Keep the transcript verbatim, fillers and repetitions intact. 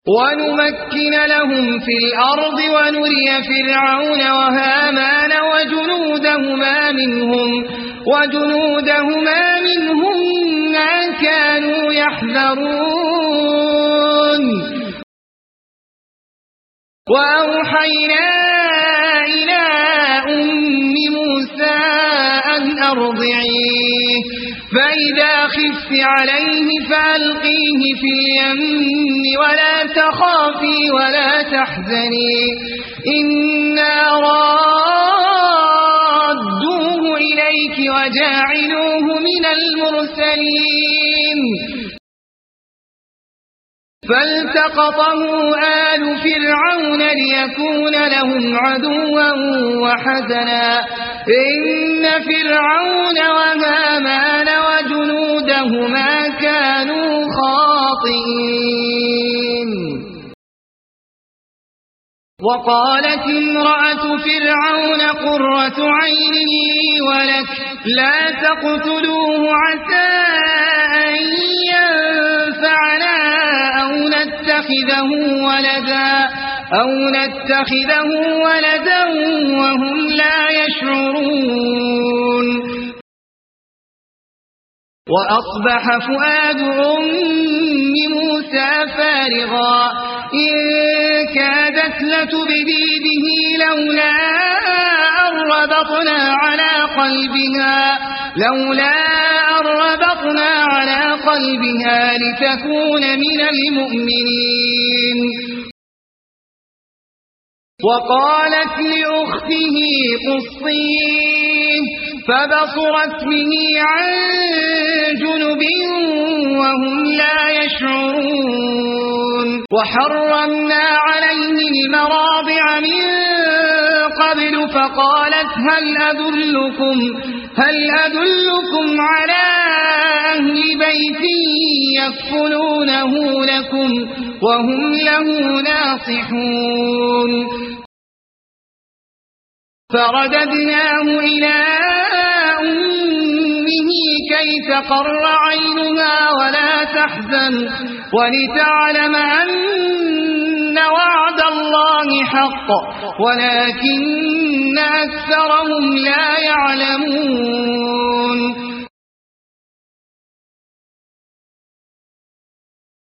ونمكن لهم في الأرض ونري فرعون وهامان وجنودهما منهم وجنودهما منهم ما كانوا يحذرون وأوحينا إلى أم موسى أن أرضعيه فإذا خفت عليه فألقيه في اليم ولا تخافي ولا تحزني إنا رادوه إليك وجاعلوه من المرسلين فالتقطه آل فرعون ليكون لهم عدوا وحزنا إن فرعون وهامان وجنودهما كانوا خاطئين وقالت امرأة فرعون قرة عين لي ولك لا تقتلوه عسى أن ينفعنا أو نتخذه ولدا أو نتخذه ولدا وهم لا يشعرون وأصبح فؤاد أم موسى فارغا إن كادت لتبدي به لولا أن ربطنا على قلبها لولا أن ربطنا على قلبها لتكون من المؤمنين وقالت لأخته قصيه فبصرت به عن جنب وهم لا يشعرون وحرمنا عليه المراضع من قبل فقالت هل أدلكم هل أدلكم على أهل بيت يكفلونه لكم وهم له ناصحون فرددناه إلى أمه كي تقر عينها ولا تحزن ولتعلم أن وعد الله حق ولكن أكثرهم لا يعلمون